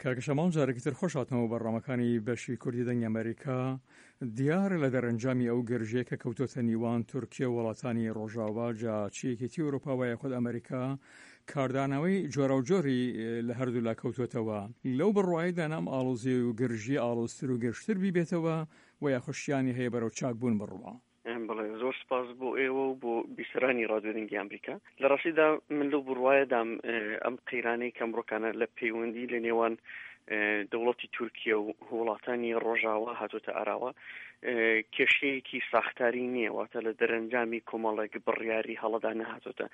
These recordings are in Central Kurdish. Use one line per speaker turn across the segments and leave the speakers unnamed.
کاکەشەماڵ جارێکتر خۆشاتنەوە بەڕامەکانی بەشی کوردی دەنگی ئەمریکا دیارە لە دەرەنجامی ئەو گرژەیە کە کەوتۆتە نیوان تورکیا و وڵاتانی ڕۆژاوا جاچیەکێتی ئەوروپا یاخود ئەمریکا کاردانەوەی جۆرە و جۆری لە هەردوو لا کەوتۆتەوە لەو بڕواایدا نام ئاڵۆزی و گرژی ئاڵۆزتر و گەشتر بیبێتەوە و یا خوشیانی هەیە بەرەو چاکبوون بڕوا.
بەڵێ زۆر سپاس بۆ ئێوە و بۆ بیسەرانی ڕادیۆ دەنگی ئەمریکا. لە ڕاستیدا من لەو بڕواایەدام ئەم قەیرانەی کەمڕۆکانە لە پەیوەندی لە نێوان دەوڵەتی تورکیا و وڵاتانی ڕۆژاوا هاتوۆتە ئاراوە کێشەیەکی ساختاری نییە، واتە لە دەرەنجامی کۆمەڵێک بڕیاری هەڵەدا نهاتوتە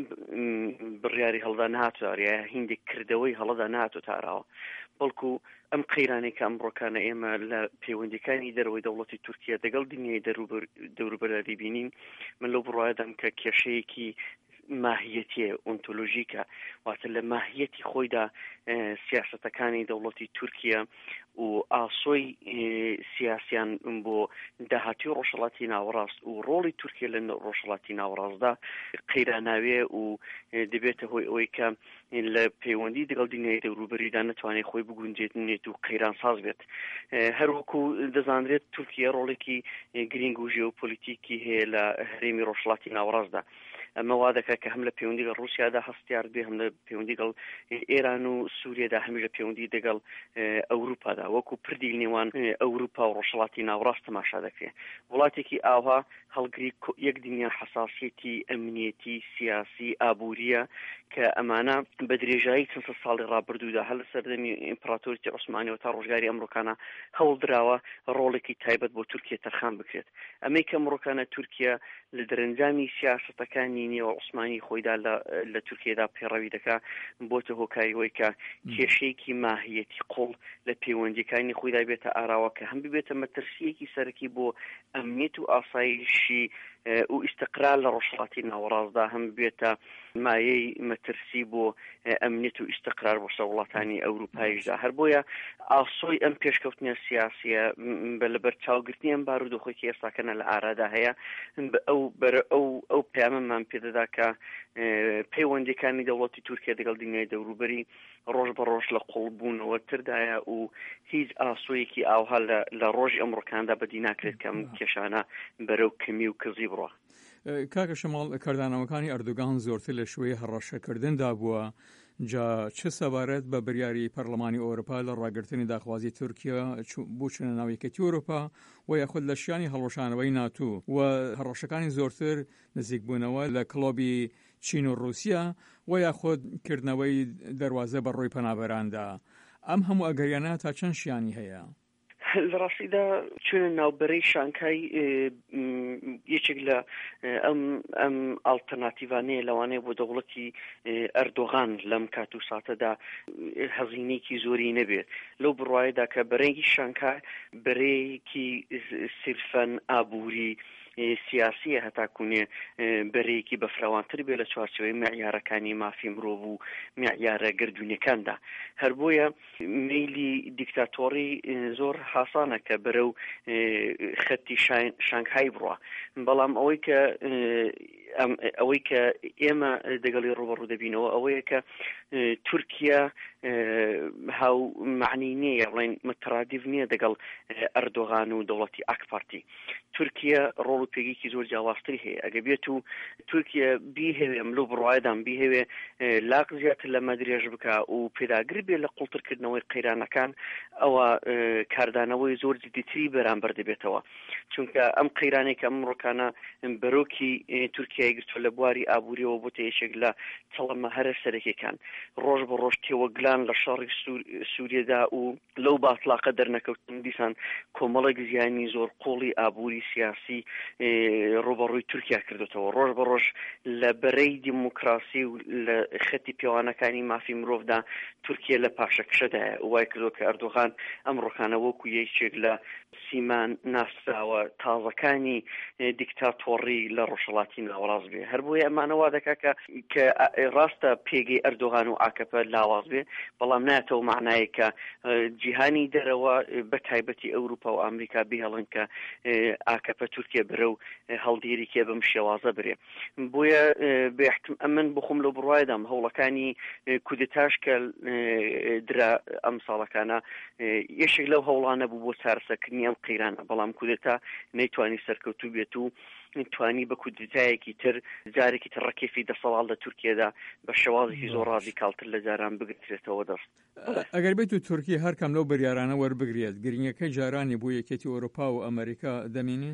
بڕیاری هەڵدا نهاتوە یا هیندێک کردەوەی هەڵەدا نهاتوتە ئاراوە، بەڵکو ئەم قەیرانەی کە ئەمڕۆکانە ئێمە لە پەیوەندیەکانی دەرەوەی دەوڵەتی تورکیا دەگەڵ دنیای دەوروبەرە دیبینین. من لەو بڕواایەدام کە کێشەیەکی ماهیەتیە ئۆنتۆلۆژیکە، واتە لە ماهیەتی خۆیدا سیاسەتەکانی دەوڵەتی تورکیا و ئاسۆی سیاسیان بۆ داهاتی ڕۆژهەڵاتی ناوەڕاست و ڕۆڵی تورکیا لە ڕۆژهەڵاتی ناوەڕاستدا قەیراناوێ و دەبێتە هۆی ئەوەی کە لە پەیوەندی دەگەڵ دنیای دەوروبەریدا نەتوانێت خۆی بگونجێت و قەیران ساز بێت. هەروەکو دەزانرێت تورکیا ڕۆڵێکی گرنگ و ژێوپۆلیتیکی هەیە لە هەرێمی ڕۆژهەڵاتی ناوەڕاستدا. ئەمە وا دەکات کە هەم لە پەیوەندی لەگەڵ رووسیادا هەستیار بێ، هەم لە پەیوەندی لەگەڵ ئێران و سووریادا، هەمیش لە پەیوەندی دەگەڵ ئەوروپادا وەکو پردی نێوان ئەوروپا و ڕۆژهەڵاتی ناوەڕاست تەماشا دەکرێت. وڵاتێکی ئاوا هەڵگری یەک دنیا حساسیەتی ئەمنیەتی سیاسی ئابووریە کە ئەمانە بە درێژایی چەند ساڵی ڕابردوودا هەر لە سەردەمی ئیمپراتۆریەتی عوسمانی و تا ڕۆژگاری ئەمڕۆکانە هەوڵدراوە ڕۆڵێکی تایبەت بۆ تورکیا تەرخان بکرێت. ئەمەی کە ئەمڕۆکانە تورکیا لە دەرەنجامی سیاسەتەکانی نێوە عوسمانی خۆیدا لە تورکیادا پێڕەوی دەکات بۆتە هۆکاریەوەی کە کێشەیەکی ماهیەتی قوڵ لە پەیوەندیەکانی خۆیدا بێتە ئاراوە کە هەم ببێتە مەترسیەکی سەرەکی بۆ ئەمنیەت و ئاسایشی و ئیستقرار لە ڕۆژهەڵاتی ناوەڕاستدا، هەم بێتە مایەی مەترسی بۆ ئەمنیەت و ئیستقرار بۆ وڵاتانی ئەوروپایشدا. هەر بۆیە ئاسۆی ئەم پێشکەوتنە سیاسیە لەبەر چاوگرتنی ئەم بارودۆخێکی ئێستاکەنە لە ئارادا هەیە. ئەو پەیامەمان پێدەدا کە پەیوەندیەکانی دەوڵەتی تورکیا دەگەڵ دنیای دەوروبەری ڕۆژ بە ڕۆژ لە قوڵبوونەوە تردایە و هیچ ئاسۆیەکی ئاوها لە ڕۆژی ئەمڕۆکاندا بەدی ناکرێت کەم کێشانە بەرەو کەمی و کزی بڕوە.
کاکەشەماڵ کاردانەوەکانی ئەردۆگان زۆرتر لە شوەیە هەڕەشەکردندا بووە، جا چه سەبارەت بە بریاری پەرلەمانی ئەوروپا لە ڕاگررتنی داخوازی تورکیا بۆ چونە ناویەکەتی ئەوروپا و یاخود لە شیانی هەڵۆشانەوەی ناتو و هەڕەشەکانی زۆرتر نزیکبوونەوە لە کڵۆبی چین و رووسیا و یاخود کردنەوەی دەواازە بە ڕۆی پەنابەراندا. ئەم هەموو ئەگەریانە تا چەند شیانی هەیە؟
لە ڕاستیدا چونە ناوبەرەی شانکای یەکێک لە ئەم ئالتەرناتیڤانەیە لەوانەیە بۆ دەوڵەتی ئەردۆغان لەم کات و ساتەدا هەزینێکی زۆری نەبێت. لەو بڕواایەدا کە بەرەنگی شانکای بەرەیەکی سرفەن ئابووری سیاسیە هەتاکوونێ بەرەیەکی بەفراوانتر بێ لە چوارچەوەی معیارەکانی مافی مرۆڤ و معیارە گردوونەکاندا. هەر بۆیە میلی دیکتاتۆری زۆر حاسانە کە بەرەو خەتی شانگهای بڕوە، بەڵام ئەوەی کە ئێمە دەگەڵی ڕوبەڕوو دەبینەوە ئەوەیە کە تورکیا هاو معنی نییە، بڵێن مترادیف نییە دەگەڵ ئەردۆغان و دەوڵەتی ئاک پارتی. تورکیا ڕۆڵ و پێگێکی زۆر جیاوازتری هەیە. ئەگە بێت و تورکیا بیهێوێ ئەم لەو بڕواایەدان بیهێوێ لاق زیاتر لەمە درێژ بکە و پێداگر بێ لە قوڵترکردنەوەی قەیرانەکان، ئەوە کاردانەوەی زۆر جدیتری بەرامبەر دەبێتەوە. چونکە ئەم قەیرانەی کە ئەمڕۆکانە بەرۆکی تورکیای گرتووە لە بواری ئابووریەوە بۆتە یەکێک لە چەڵەمە هەرە سەرەکیەکان، ڕۆژ بە ڕۆژ تێوەگلان لە شەڕی سووریەدا و لەو باتڵاقە دەرنەکەوتن دیسان کۆمەڵێک زیانی زۆر قوڵی ئابووری سیاسی ڕوبەڕووی تورکیا کردوتەوە. ڕۆژ بە ڕۆژ لە بەرەی دیموکراسی و لە خەتی پێوانەکانی مافی مرۆڤدا تورکیا لە پاشەکشەدایە. وای کردو کە ئەردۆغان ئەمڕۆکانە وەکو یەکێک لە سیمان ناسراوە تازەکانی دیکتاتۆری لە ڕۆژهەڵاتی ناوەڕاست لاواز بێ هەر بۆیە ئەمانەوا دەکا کە ڕاستە پێگەی ئەردۆغان و ئاکەپە لاواز بێ بەڵام ناتەوە معنایە کە جیهانی دەرەوە بە تایبەتی ئەوروپا و ئەمریکا بهێڵن کە ئاکەپە تورکیا برە و هەڵدیری کێ بەم شێوازە برێ بۆیە بێحتم ئەمن بخۆم لە بڕوایدام هەوڵەکانی کودتاش کە درا ئەم ساڵەکانە یەشێک لەو هەوڵانە بوو بۆ چارەسەرکردنی ئەم قەیرانە بەڵام کودتا نەیتوانی سەرکەوتوو بێت و توانی بە کودتایەکی تر جارێکی تر ڕکێفی دەسەڵات لە تورکیادا بە شێوازێکی زۆر ڕادیکالتر لە جاران بگرێتەوە دەست
ئەگەر بێت و تورکی هەرکەم لەو بەریارانە وەربگرێت گرنگەکەی جارانی بۆ یەکێتی ئەوروپا و ئەمریکا دەمینێ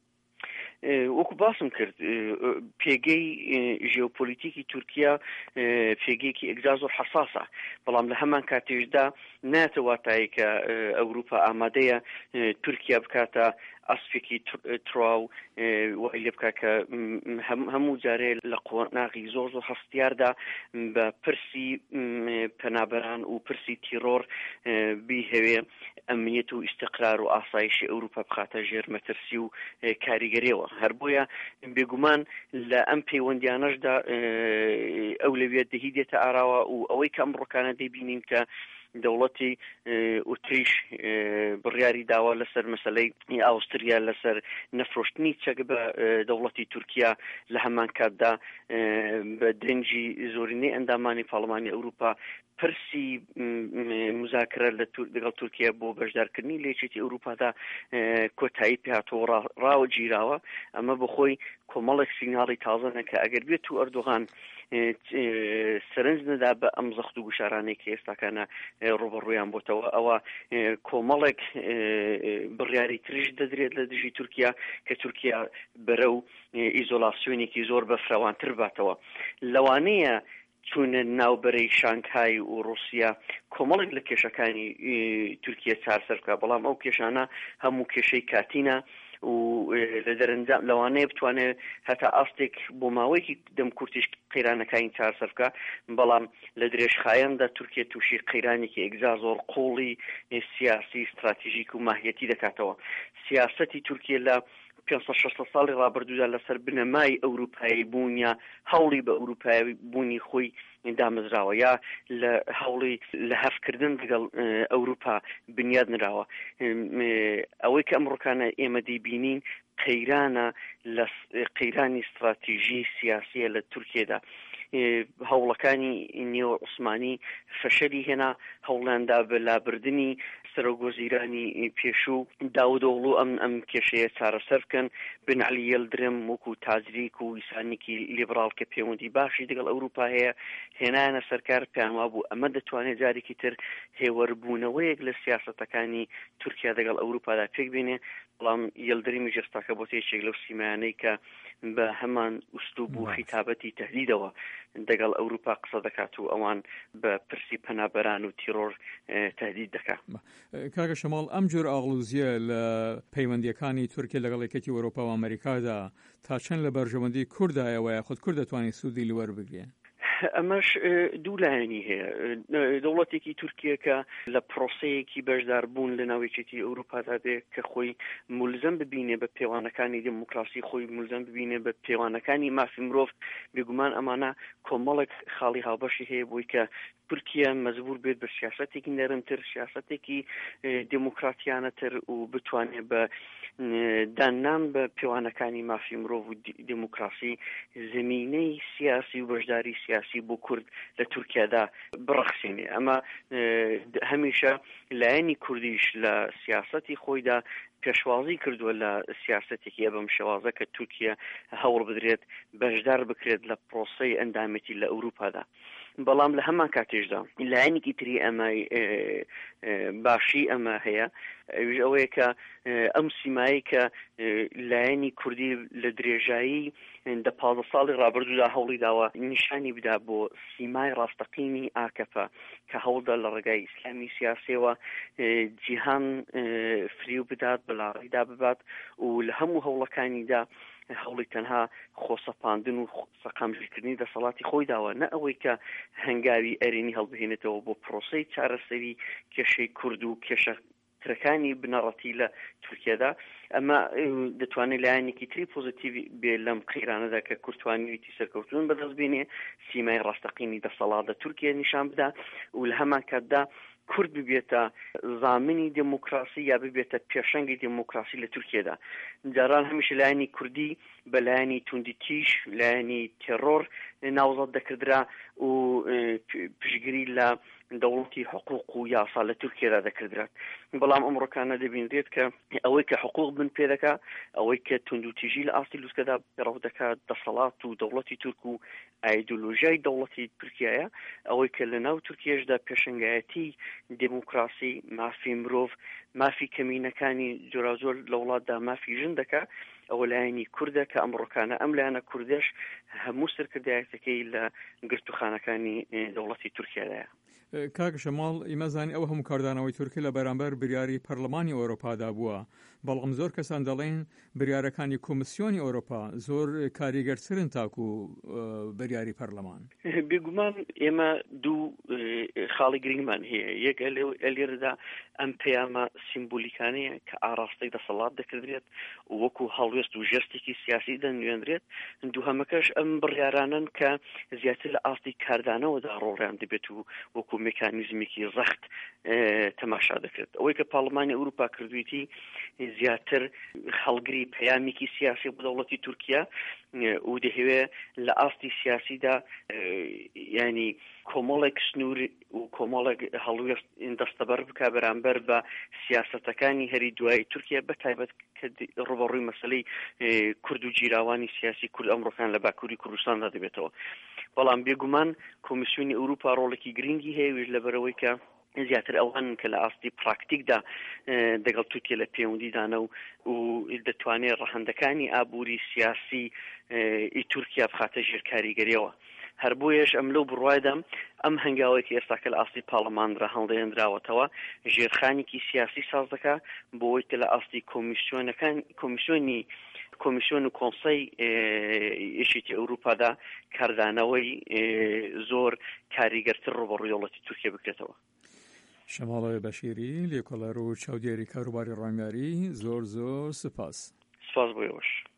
وەکو باسم کرد پێگەی ژێوپۆلیتیکی تورکیا پێگەیەکی ئەگزا زۆر حساسە بەڵام لە هەمان کاتێشدا ناتەواتایی کە ئەوروپا ئامادەیە تورکیا بکاتە ئەسپێکی تڕاو وای لێ بکە کە هەموو جارێ لە قۆناغی زۆر زۆر هەستیاردا بە پرسی پەنابەران و پرسی تیرۆر بیهەوێ ئەمنیەت و ئیستیقرار و ئاسایشی ئەوروپا بخاتە ژێر مەترسی و کاریگەریەوە هەر بۆیە بێگومان لە ئەم پەیوەندیانەشدا ئەولەویەت دەهی دێتە ئاراوە و ئەوەی کە ئەمڕۆکانە دەبینین کە دەوڵەتی ئوتریش بڕیاری داوا لەسەر مەسەلەی ئاوستریا لەسەر نەفرۆشتنی چەک بە دەوڵەتی تورکیا لە هەمان کاتدا بە دەنجی زۆرینەی ئەندامانی پاڵمانی ئەوروپا پرسی مذاکرە لەگەڵ تورکیا بۆ بەشدارکردنی لە یەکێتی ئەوروپادا کۆتایی پێهاتەوە ڕاوە گیراوە ئەمە بەخۆی کۆمەڵێک سیناڵی تازەنە کە ئەگەر بێت و ئەردۆغان سەرنج نەدا بە ئەم زەخت و گوشارانەی کە ئێستاکانە ڕوبەڕوویان بۆتەوە ئەوە کۆمەڵێک بڕیاری تریش دەدرێت لە دژی تورکیا کە تورکیا بەرە و ئیزۆلاسیۆنێکی زۆر بەفراوانتر باتەوە لەوانەیە چونە ناوبەرەی شانگهای و رووسیا کۆمەڵێک لە کێشەکانی تورکیا چارەسەر بکات بەڵام ئەو کێشانە هەموو کێشەی کاتینە و لە دەرەنجام لەوانەیە بتوانێت هەتا ئاستێک بۆ ماوەیەکی دەم کورتیش قەیرانەکانی چارەسەر بکە بەڵام لە درێژخایەندا تورکیا تووشی قەیرانێکی ئەگزا زۆر قوڵی سیاسی استراتیژیک و ماهیەتی دەکاتەوە سیاسەتی تورکیا لە 500 ساڵی ڕابردوودا لەسەر بنەمای ئەوروپایی بوونیە هەوڵی بە ئەوروپایی بوونی خۆی دامەزراوە یا لە هەوڵی لە هەفکردن لەگەڵ ئەوروپا بنیاد نراوە ئەوەی کە ئەمڕۆکانە ئێمە دەیبینین قەیرانە لە قەیرانی استراتیژی سیاسیە لە تورکیادا هەوڵەکانی نێوە عوسمانی فەشەلی هێنا هەوڵاندا بە لابردنی سەرۆگۆزیرانی پێشوو داودۆغڵو ئەم کێشەیە چارەسەر بکەن بن عەلی یەلدرم وەکو تاجریک و ئیسانێکی لیبرال کە پەیوەندی باشی لەگەڵ ئەوروپا هەیە هێنانە سەرکار پێیانوا بوو ئەمە دەتوانێت جارێکی تر هێوەربوونەوەیەک لە سیاسەتەکانی تورکیا لەگەڵ ئەوروپادا پێک بێنێ بەڵام یەلدرمی جێستاکە بۆ تێچێک لەو سیمایانەی کە بە هەمان ئوستوب و خیتابەتی تەهدیدەوە دەگەڵ ئەوروپا قسە دەکات و ئەوان بە پرسی پەنابەران و تیرۆر تەهدید دەکات
کاکە شەماڵ ئەم جۆر ئاغڵوزیە لە پەیوەندیەکانی تورکیا لەگەڵ یەکێتی ئەوروپا و ئەمریکادا تا چەند لە بەرژەوەندی کوردایەوە یاخود کورد دەتوانێت سوودی لەوەربگرێت
ئەمەش دوو لایەنی هەیە دەوڵەتێکی تورکیا کە لە پرۆسەیەکی بەشداربوون لە ناوچێتی ئەوروپادا بێ کە خۆی مولزم ببینێ بە پێوانەکانی دموکراسی خۆی مولزم ببینێ بە پێوانەکانی مافی مرۆڤ بێگومان ئەمانە کۆمەڵێک خاڵی هاوبەشی هەیە بۆی کە تورکیا مەجبور بێت بە سیاسەتێکی نەرمتر سیاسەتێکی دموکراتیانەتر و بتوانێت بە دانان بە پێوانەکانی مافی مرۆڤ و دموکراسی زمینەی سیاسی و بەشداری سیاسی بۆ کورد لە تورکیادا بڕەخسێنێ ئەمە هەمیشە لایەنی کوردیش لە سیاسەتی خۆیدا پێشوازی کردووە لە سیاسەتێکی بەم شێوازە کە تورکیا هەوڵ بدرێت بەشدار بکرێت لە پرۆسەی ئەندامەتی لە ئەوروپادا بەڵام لە هەمان کاتێشدا لایەنێکی تری ئەمە باشی ئەمە هەیە ئەوەیە کە ئەم سیمایی کە لایەنی کوردی لە درێژایی دە 15 ساڵی ڕابردوودا هەوڵی داوە نیشانی بدا بۆ سیمای ڕاستەقینی ئاکەپە کە هەوڵدا لە ڕێگای ئیسلامی سیاسیەوە جیهان فریو بدات بەلاڕیدا ببات و لە هەموو هەوڵەکانیدا هەوڵی تەنها خۆسەپاندن و سەقامژیکردنی دەسەڵاتی خۆی داوە نە ئەوەی کە هەنگاوی ئەرێنی هەڵبهێنێتەوە بۆ پرۆسەی چارەسەری کێشەی کورد و کێشە فکرەکانی بنەڕەتی لە تورکیادا ئەمە دەتوانێت لایەنێکی تری پۆزیتیڤ بێ لەم قەیرانەدا کە کورتوانیویەتی سەرکەوتون بەدەست بێنێ سیمای ڕاستەقینی دەسەڵاتە تورکیا نیشان بدا و لە هەمان کاتدا کورد ببێتە زامنی دموکراسی یا ببێتە پێشەنگی دموکراسی لە تورکیادا. جاران هەمیشە لایەنی کوردی بە لایەنی توندتیش لایەنی تێڕۆر ناوزەت دەکردرا و پشگیری لە دەوڵەتی حقوق و یاسا لە تورکیادا دەکردرات. بەڵام ئەمڕۆکانە دەبینرێت کە ئەوەی کە حقوق بن پێ دەکات، ئەوەی کە توندوتیژی لە ئاستی لووسکەدا پێڕەو دەکات دەسەڵات و دەوڵەتی تورک و ئایدۆلۆژیای دەوڵەتی تورکیایە، ئەوەی کە لە ناو تورکیەشدا پێشەنگایەتی دموکراسی، مافی مرۆڤ، مافی کەمینەکانی جۆرازۆر لە وڵاتدا مافی ژن دەکات، ئەوە لایەنی کوردە کە ئەمڕۆکانە ئەم لایەنە کوردەش هەموو سەرکردایەتەکەی لە گرتوخانەکانی دەوڵەتی تورکیادایە.
کاک شەماڵ ئیمەزانی ئەو هەموو کاردانەوەی تورکی لە بەرامبەر بریاری پەرلەمانی ئەوروپادا بووە، بەڵام زۆر کەسان دەڵێن بریارەکانی کۆمیسیۆنی ئەوروپا زۆر کاریگەرترن تاکو بریاری پەرلەمان.
بێگومان ئێمە دوو خاڵی گرنگمان هەیە. یەک ئەلێرەدا ئەم پەیامە سیمبولیکانەیە کە ئاراستەی دەسەڵات دەکردرێت و وەکو هەڵوێست و ژێستێکی سیاسی دەنوێنرێت. دووهەمەکەش ئەم بڕیارانن کە زیاتر لە ئاستی کاردانەوەدا ڕۆڵیان دەبێت و وەکو مێکانیزمێکی ڕەخت تەماشا دەکرێت. ئەوەی کە پاڵمانی ئەوروپا کردویەتی زیاتر هەڵگری پەیامێکی سیاسی بۆ دەوڵەتی تورکیا و دەهەوێت لە ئاستی سیاسیدا ینی کۆمەڵێک سنوور و کۆمەڵێک هەڵوێست دەستەبەر بکە بەرامبەر بە سیاسەتەکانی هەری دوای تورکیا بەتایبەت کە ڕوبەڕووی مەسەلەی کورد و جیراوانی سیاسی کورد ئەمڕۆکان لە باکووری کوردستاندا دەبێتەوە. بەڵام بێگومان کۆمیسیۆنی ئەوروپا ڕۆڵێکی گرنگی هەیە لەبەرەوەی کە زیاتر ئەوان کە لە ئاستی پراکتیکدا دەگەڵ تورکیا لە پەیوەندیدانە و دەتوانێت ڕەهەندەکانی ئابووری سیاسی تورکیا بخاتە ژێر کاریگەریەوە. هەر بۆیەش ئەم لەو بڕوایدا ئەم هەنگاوەیەکی ئێستاکە لە ئاستی پاڵەمانرا هەڵدەهێنراوەتەوە ژێرخانێکی سیاسی ساز دەکات بۆەوەی کە لە ئاستی کۆمیسیۆن و کۆنسەی یەکێتی ئەوروپادا کاردانەوەی زۆر کاریگەرتر ڕوبەڕووی دەوڵەتی تورکیا بکرێتەوە.
شەماڵ بەشیری لێکۆڵەر و چاودێری کاروباری ڕامیاری زۆر سپاس.
سپاس بۆ ئێوەش.